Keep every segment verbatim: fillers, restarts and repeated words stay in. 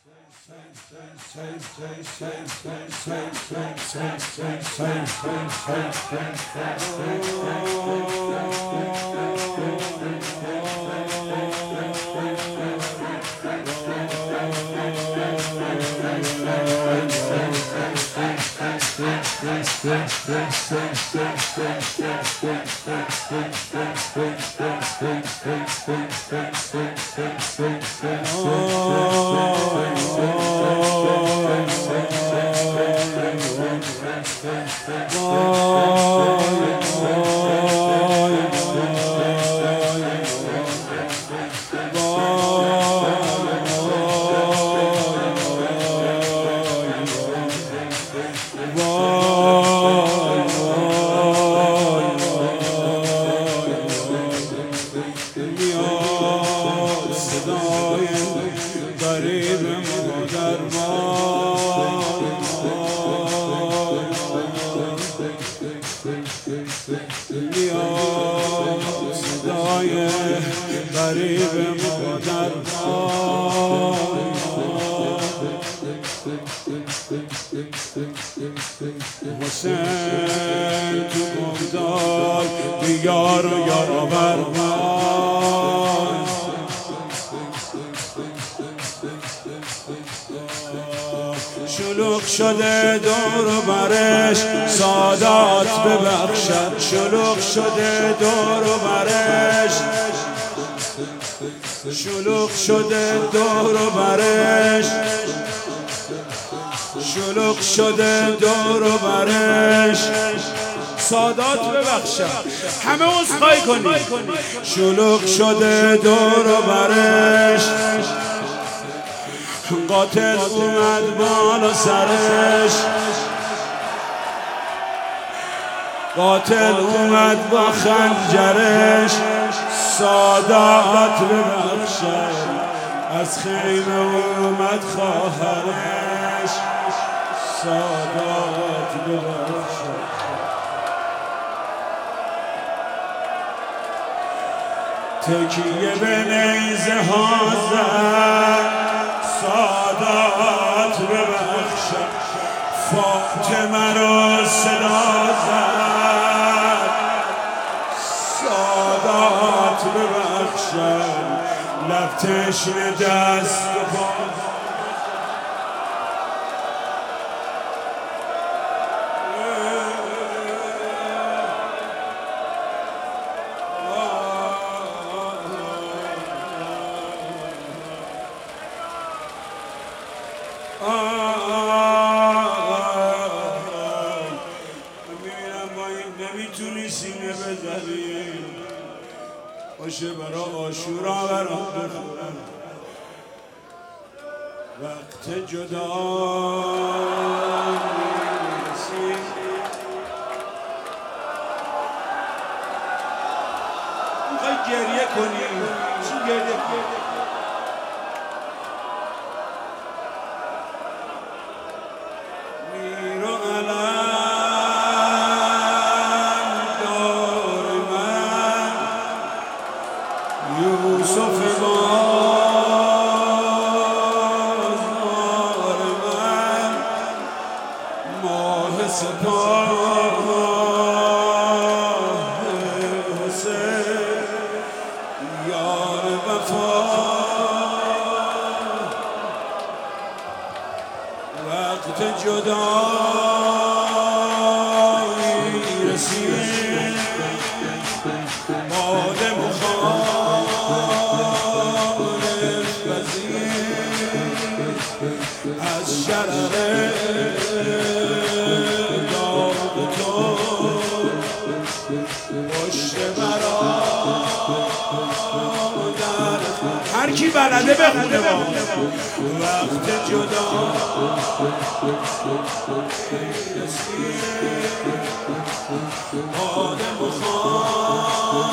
حسین تو گمدار بیار و یار آور من شلوغ شده دور و برش سادات ببخشد شلوغ شده دور و برش شلوغ شده دور و برش شلوغ شده دور و برش سادات ببخشد همه عذرخواهی کنید شلوغ شده دور و برش قاتل اومد بالا سرش قاتل اومد با خنجرش سادات ببخشد از خیمه اومد خواهرش سادات ببخشد تکیه به نیزه ها زد سادات ببخشد فاطمه رو صدا زد سادات ببخشد لب تشنه دست و پا نمیتونی سینه بزنی باشه برا عاشورا برام بخورم وقت جدا میرسی میخوای گریه کنی چی گریه کنی میرو علم یوسف بازدار من ماه سپاه حسین یار وفا وقت جدایی رسید باد از شرق داغ تو پشت مرا در هر کی بلده بخونه وقت جدا باد مخالف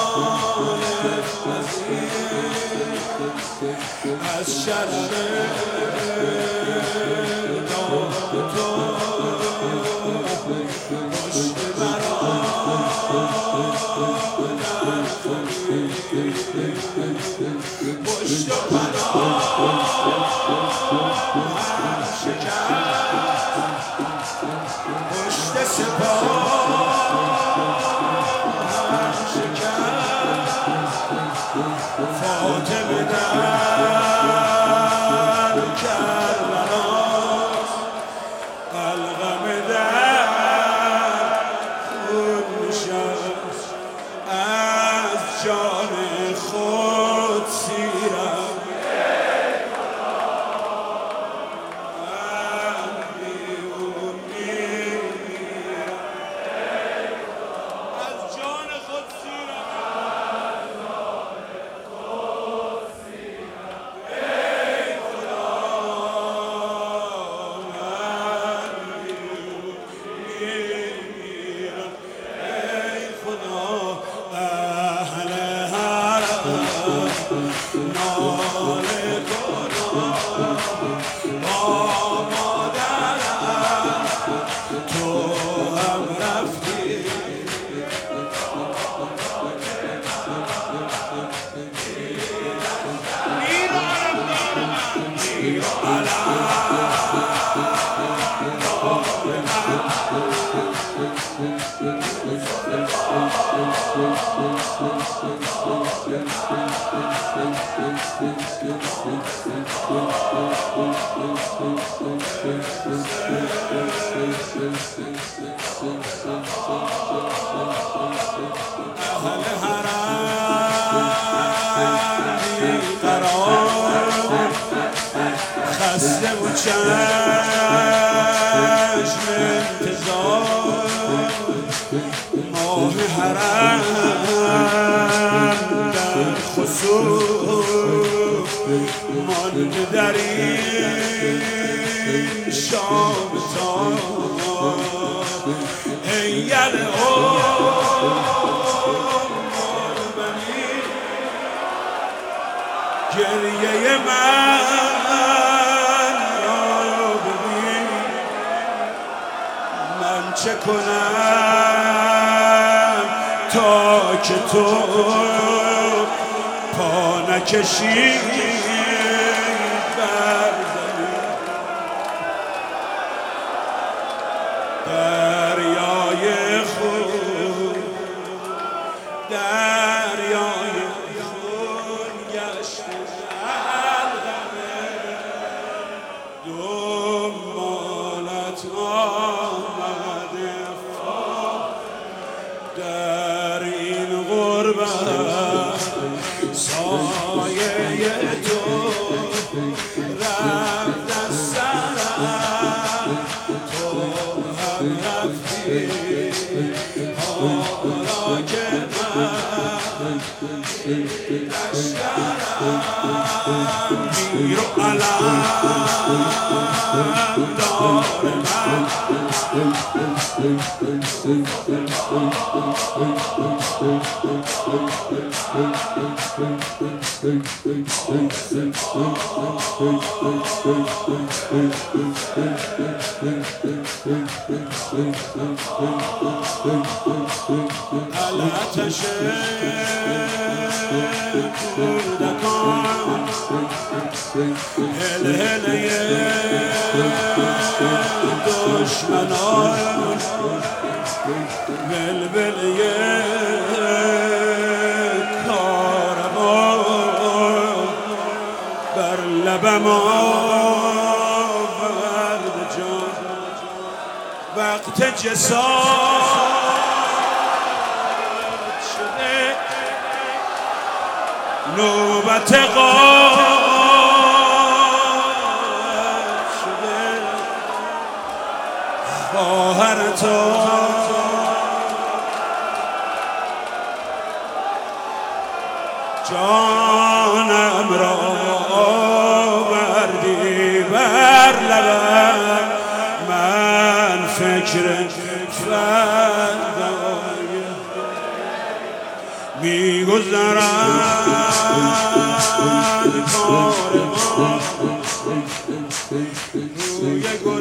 از شرق داغ تو پشت مرا پشت مرا میر و اهل حرم بیقرار خسته و چشم انتظار ماه حرم در خسوف مانده در این شام تار هیل گریه من را ببین من چه کنم تا که تو پا نکشی بر زمین دریای خون دریای خون گشت دنبالت آمده در این غربت سایه تو رفت از سرم تو هم رفتی حالا که من لشکرم میر و علم دار من الاتش کودکان هل هله دشمنان بلبله کاروان بر لبم آورد جان وقت جسارت شده نوبت غارت شده خواهر تو جانم را آوردی بر لبم من فکر فردای میگذرد کاروان روی گل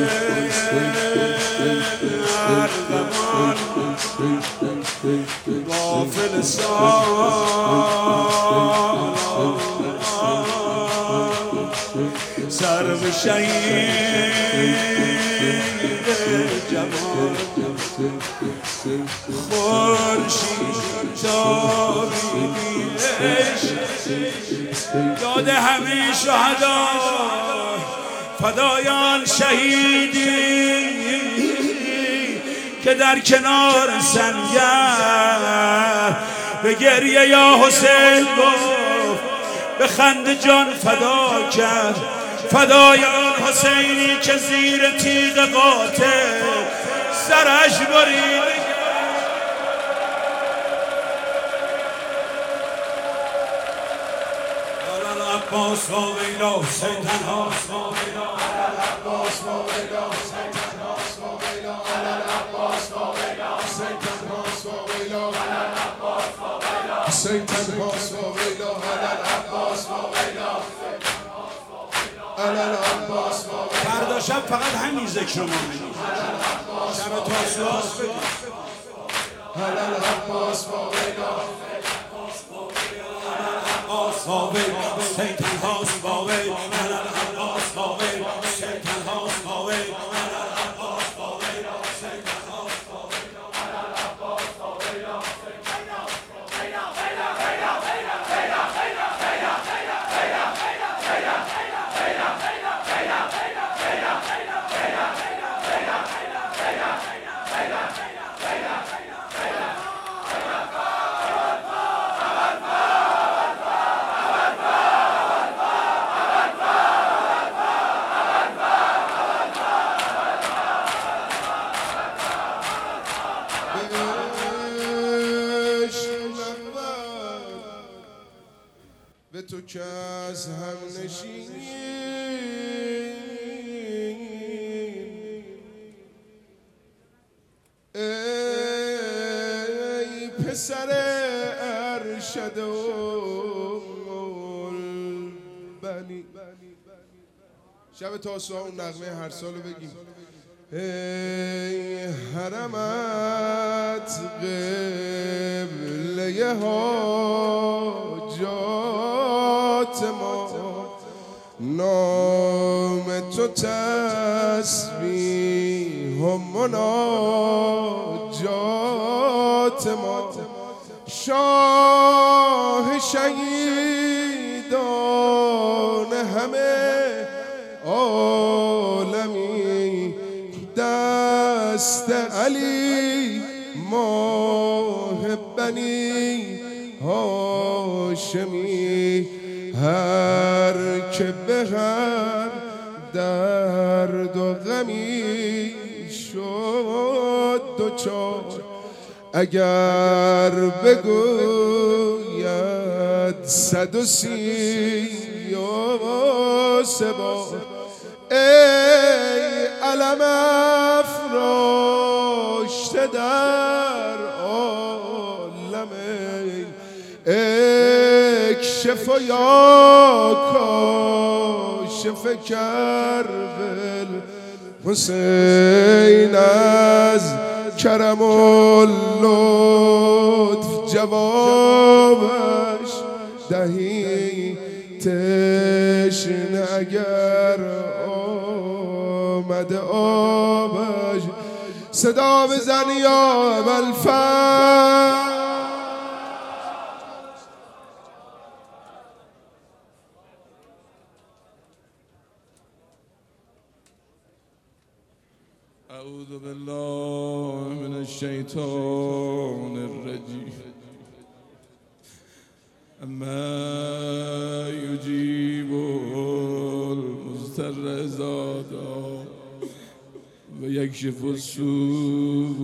ارغوان غافل سالان سرو شهید جوان خورشید تابیدش داد همه شهدا فدایان شهیدی که در کنار سنگر به گریه یا حسین گفت به خنده جان فدا کرد فدایان حسینی که زیر تیغ قاتل سرش برید عباس و ویلا حسین تنهاست و ویلا عباس و ویلا حسین تنهاست و ویلا عباس و ویلا حسین تنهاست و ویلا عباس و ویلا حسین تنهاست و ویلا عباس و ویلا عباس و ویلا فردا شب فقط همین ذکر رو ما میگیم شب تاسوعاست بگیم عباس و ویلا عباس و ویلا حسین تنهاست و ویلا ای پسر ارشد البنی. شب تاسوعا اون نغمه هر سالو بگیم. ای حرمت قبله حاجات ما، نام تو تسبیح و مناجات ما، شاه شهیدان همه عالمی، دست علی ماه بنی هاشمی، هر که به هر درد و غمی شد دوچار، اگر بگوید صد و سی و سه بار، ای علم افراشته در عالم، اکشف و یا کاشف کرب حسین، از کرم و لطف جوابش دهی، تشنه اگر آمد آبش، صدا بزن یا ابوالفضل. اعوذ بالله من الشیطان الرجیم. اما یجیب المضطر اذا دعا و یکشف السوء،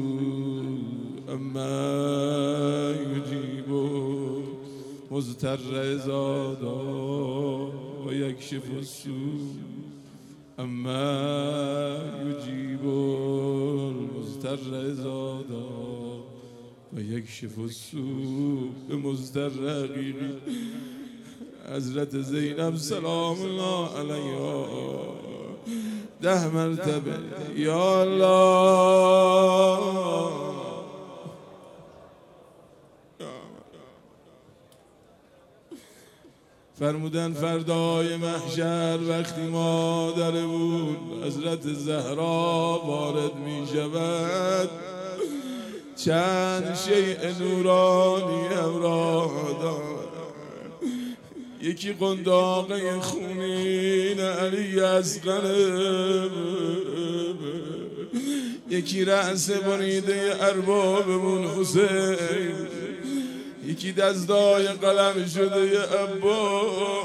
اما یجیب المضطر اذا دعا و یکشف السوء، اما یجیب المضطر اذا دعا و یکشف السوء. به مضطر حقیقی حضرت زینب سلام الله علیها ده مرتبه یا الله فرمودن فردای محشر وقتی مادرمون حضرت زهرا وارد می شود، چند شیء نورانی همراه دارد. یکی قنداقه خونین علی اصغر، یکی رأس بریده اربابمون حسین، یکی دستای قلم شده ابا،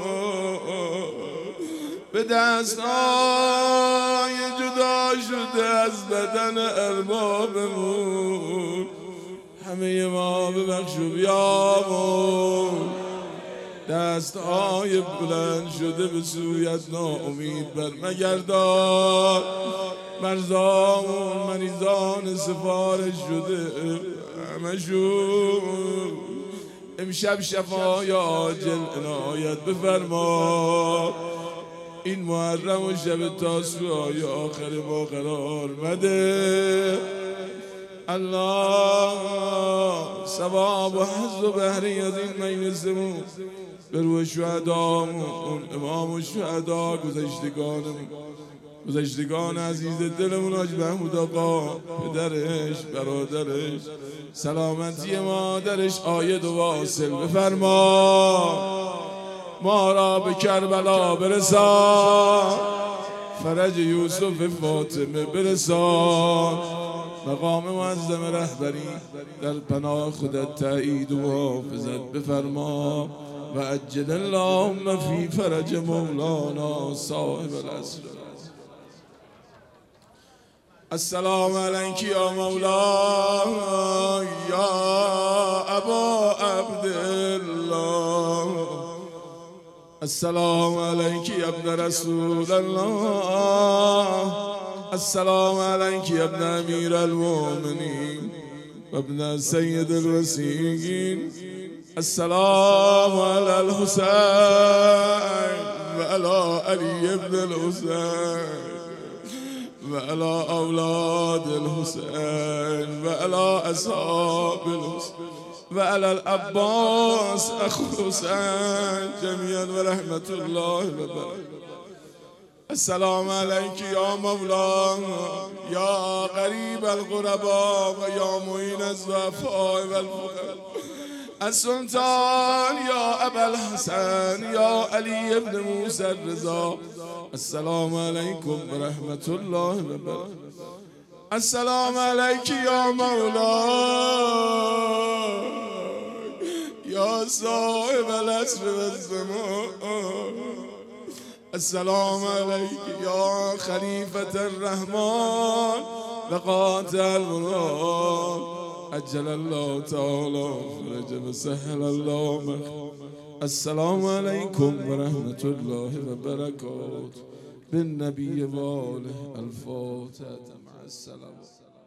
به دستای جدا شده از بدن اربابمون. همه ما ببخش و بیامون، دستای بلند شده به سویت ناامید بر مگردان، مرزامون مریضان سفارش شده همشون. امشب شفای عاجل عنایت بفرما، این محرم و شب تاسوعای آخر ما قرار مده. الله ثواب و حظ و بهره از این مجلسمون به روح شهدامون، امام و شهدا، گذشتگانمون، گذشتگان عزیز دلمون، حاج محمود آقا، پدرش، برادرش، سلامتی مادرش عاید و واصل بفرما. ما را به کربلا برسان، فرج یوسف فاطمه برسان، مقام معظم رهبری در پناه خودت تأیید و محافظت بفرما. و عجل اللهم فی فرج مولانا صاحب العصر. السلام علیک یا مولا یا ابا عبدالله، السلام علیک یا ابن رسول الله، السلام عليك يا ابن أمير المؤمنين وابن سيد الوسيين. السلام على الحسين وعلى علي بن الحسين وعلى أولاد الحسين وعلى أصحاب الحسين وعلى العباس أخو الحسين جميعا ورحمة الله وبركاته. السلام عليك يا مولانا يا غريب الغرباء ويا معين الضعفاء والفقراء. السلطان يا أبا الحسن يا علي بن موسى الرضا. السلام عليكم ورحمة الله وبركاته. السلام عليك يا مولاي يا صاحب العصر والزمان. السلام عليك يا خليفة الرحمن وقاطع المراد. أجل الله تعالى فرج وسهل الله مخ. السلام عليكم ورحمة الله وبركاته. بالنبي وآله الفاتحة مع السلام.